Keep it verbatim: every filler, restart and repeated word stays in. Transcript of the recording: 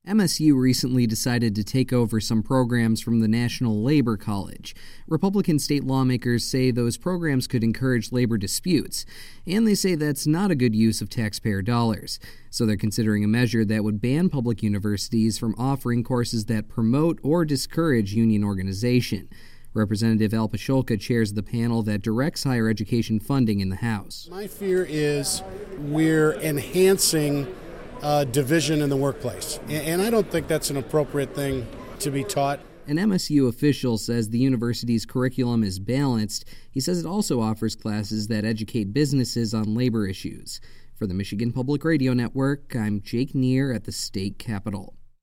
M S U recently decided to take over some programs from the National Labor College. Republican state lawmakers say those programs could encourage labor disputes, and they say that's not a good use of taxpayer dollars. So they're considering a measure that would ban public universities from offering courses that promote or discourage union organization. Representative Al Pasholka chairs the panel that directs higher education funding in the House. My fear is we're enhancing Uh, division in the workplace. And I don't think that's an appropriate thing to be taught. An M S U official says the university's curriculum is balanced. He says it also offers classes that educate businesses on labor issues. For the Michigan Public Radio Network, I'm Jake Neer at the state capitol.